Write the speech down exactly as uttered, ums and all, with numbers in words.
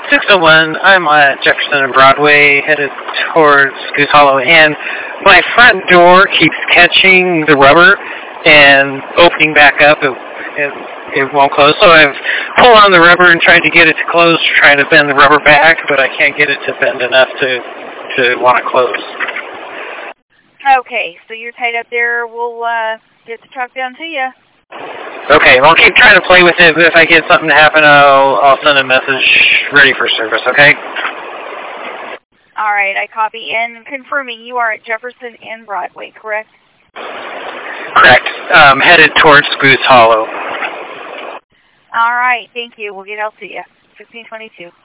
six oh one, I'm at Jefferson and Broadway, headed towards Goose Hollow, and my front door keeps catching the rubber and opening back up. It, it, it won't close, so I've pulled on the rubber and tried to get it to close, trying to bend the rubber back, but I can't get it to bend enough to, to want to close. Okay, so you're tied up there. We'll uh, get the truck down to you. Okay, well, I'll keep trying to play with it, but if I get something to happen, I'll, I'll send a message ready for service, okay? All right, I copy. And confirming you are at Jefferson and Broadway, correct? Correct. Um, headed towards Goose Hollow. All right, thank you. We'll get out to you. fifteen twenty-two.